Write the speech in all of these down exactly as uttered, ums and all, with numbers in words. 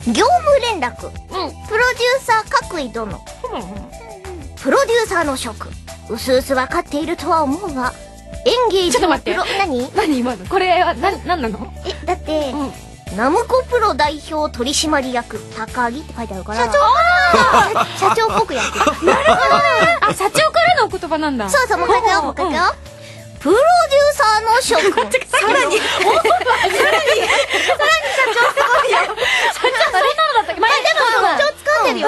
業務連絡、うん、プロデューサー各位殿、うん、プロデューサーの職、うすうす分かっているとは思うが、演芸ちょっと待って、 何何今のこれはな、なんなの？ え、だって、うん、ナムコプロ代表取締役高木って書いてあるから、社長か社長っぽくやってる。なるほどね。 あ、社長からのお言葉なんだ。 そうそう、もう一回よ、もう一回よ。プロデューサーの職、さらにさらにさらに社長すごいよ。社長そんなのだったっけ？まあでも社長掴んでるよ。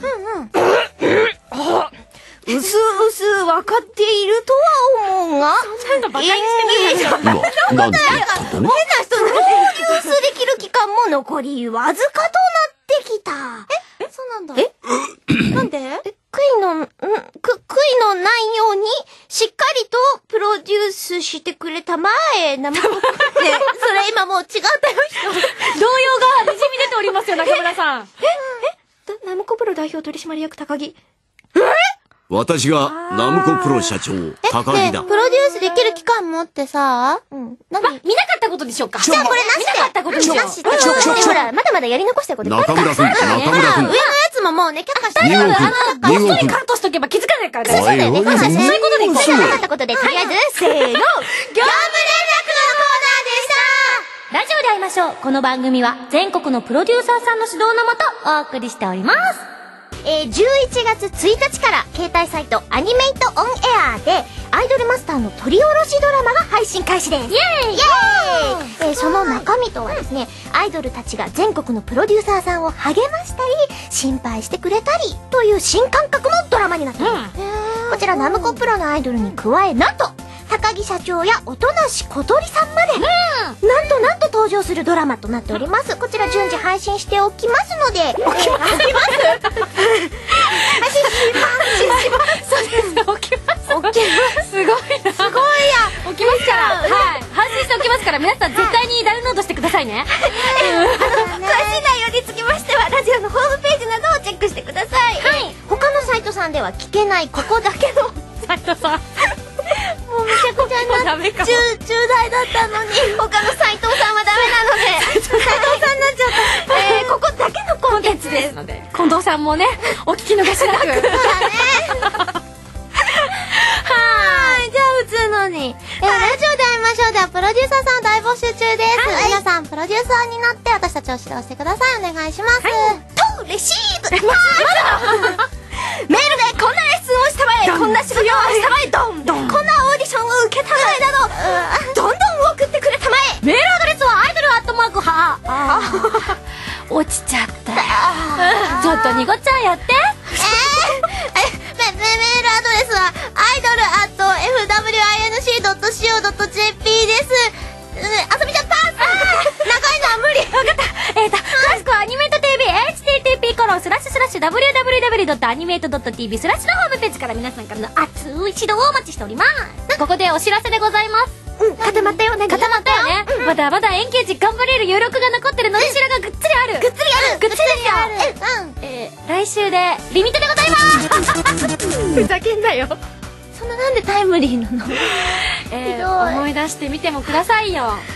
うんうん。あ、うすうす分かっているとは思うが、 そんなのバカにしてみるでしょ。 なんで変な人プロデュースできる期間も残りわずかとなってきた。 え、そうなんだ。 え？ なんで？ 悔いの、ん、く、悔いのないように、しっかりとプロデュースしてくれたまえ、ナムコ。ね、それ今もう違ったよ、人。 動揺がにじみ出ておりますよ、中村さん。ええナムコプロ代表取締役高木。 え？ 私がナムコプロ社長、高木だ。 プロデュースできる期間もってさ、 うん。 何？ま、見なかったことでしょうか。 じゃあこれなしで。 見なかったことでしょう。 なしって。ほら、まだまだやり残したこと。 中村君、中村君。 上のやつももうね、却下してにごくん、にごくん。 カットしとけば気づかないからね。 そうだよね。そういうことで、 そうなかったことで、とりあえず、せーの。業務連絡のコーナーでした。 ラジオで会いましょう。この番組は全国のプロデューサーさんの指導のもとお送りしております。 えー、じゅういちがつついたちから携帯サイトアニメイトオンエアでアイドルマスターの取り下ろしドラマが配信開始です。イエーイイエーイ、えー、その中身とはですね、アイドルたちが全国のプロデューサーさんを励ましたり心配してくれたりという新感覚のドラマになっています、うん、こちらナムコプロのアイドルに加え、なんと高木社長や音無小鳥さんまで、うん、なんとなんと登場するドラマとなっております。こちら順次配信しておきますので、おきます配信しますそうです、おきますおきますすごいな、 すごいやおきますから、はい、配信しておきますから、皆さん絶対にダウンロードしてくださいね。 詳しい内容につきましてはラジオのホームページなどをチェックしてください。はい、他のサイトさんでは聞けないここだけのサイトさんもうめちゃくちゃな重大だったのに他の斉藤さんはダメなので斉藤さんになっちゃった、えー、ここだけのコンテンツですので、 近藤さんもねお聞き逃しなく。そうだねはい、じゃあ普通のに、えー、ラジオで会いましょうではプロデューサーさんを大募集中です、はい、皆さんプロデューサーになって私たちを指導してください。お願いします、 はい、とレシーブまだメールでこんなレッスンをしたまえ、こんな仕事をしたまえ、ドンドン、こんなオーディションを受けたまえなど、どんどん送ってくれたまえ。 メールアドレスはアイドルアットマークはあ落ちちゃった。ちょっとニコちゃんやって。 えー、メメールアドレスはアイドルアット エフダブリューアイエヌシードットシーオードットジェーピー です。遊びちゃった長いのは無理。 分かった。えーと詳しくはアニメート ティーブイ エイチティーティーピー コロンスラッシュスラッシュ ダブリューダブリューダブリュー ドットアニメート ドット ティーブイ スラッシュのホームページから皆さんからの熱い指導をお待ちしております。ここでお知らせでございます。 うん、固まったよね。 固まったよね、うん、まだまだエンゲージ頑張れる余力が残ってるので後ろがぐっつりある。 ぐっつりあるぐっつりですよ。 うん、 えー、来週でリミットでございますふざけんなよ。そんななんでタイムリーなのえー、思い出してみてもくださいよ。 はい、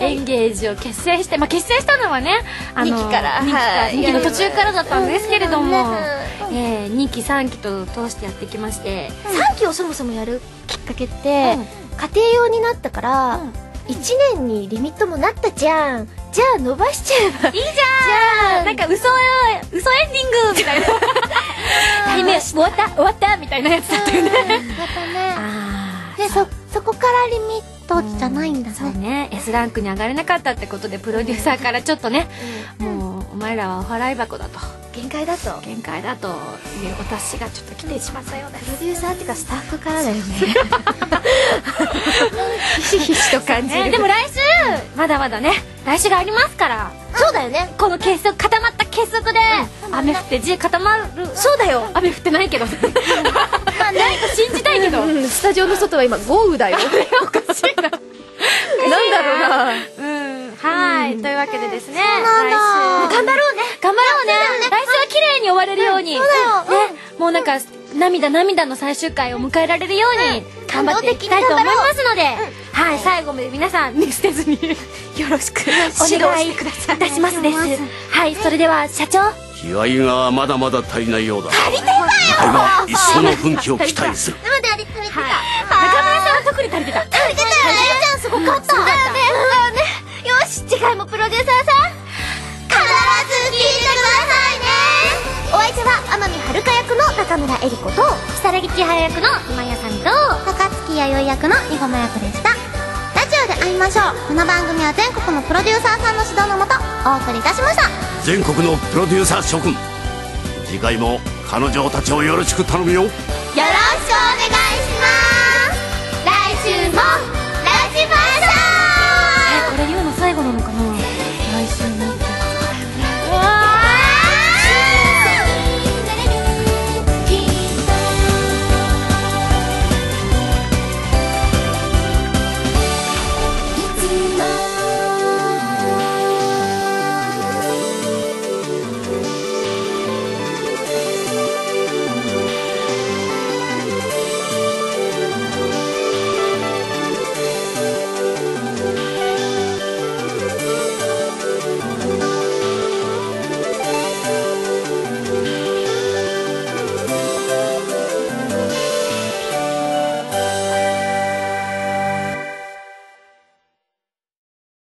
エンゲージを結成して、まあ、結成したのはねあのにきからにきの途中からだったんですけれども、 うん、 えー、にきさんきと通してやってきまして、 うん、さんきをそもそもやるきっかけって、うん、家庭用になったから、うん、いちねんにリミットもなったじゃん。じゃあ伸ばしちゃえばいいじゃん。 じゃあなんか嘘嘘エンディングみたいなタイム終わった終わったみたいなやつだったよね。だったね。 あでそそこからリミットじゃないんだね。 そうね、 S ランクに上がれなかったってことでプロデューサーからちょっとね、うん、もうお前らはお払い箱だと、 限界だと限界だというお達しがちょっと来てしまったようです。 プロデューサーっていうかスタッフからだよねひしひしと感じる、 ね、でも来週まだまだね来週がありますから。 そうだよね。 この結束固まった結束で、うん、雨降って地固まる。 そうだよ。 雨降ってないけどまあ何か信じたいけど、 うん、スタジオの外は今豪雨だよおかしいななんだろうな。 うんはい、うん、というわけでですね、 来週頑張ろうね頑張ろうね。来週は綺麗に終われるように、 うん、そうだよ、 ね、もうなんか涙涙の最終回を迎えられるように頑張っていきたいと思いますので、 はい、最後まで皆さん見捨てずによろしくお願いいたしますです。はい、それでは社長、 気合がまだまだ足りないようだ。 足りてたよ。 だが一層の奮起を期待する。 でもであり足りてた。 中村さんは特に足りてた。 足りてたよね。ちゃんすごかった。そうだよね。だよね。よし、次回もプロデューサーさん必ず聞いてくださいね。お相手は天海遥役の中村江里子と如月千早役の今やさんと高槻弥生役の二駒役でした。ラジオで会いましょう。この番組は全国のプロデューサーさんの指導のもとお送りいたしました。 全国のプロデューサー諸君、次回も彼女たちをよろしく頼むよ。 よろしくお願いします。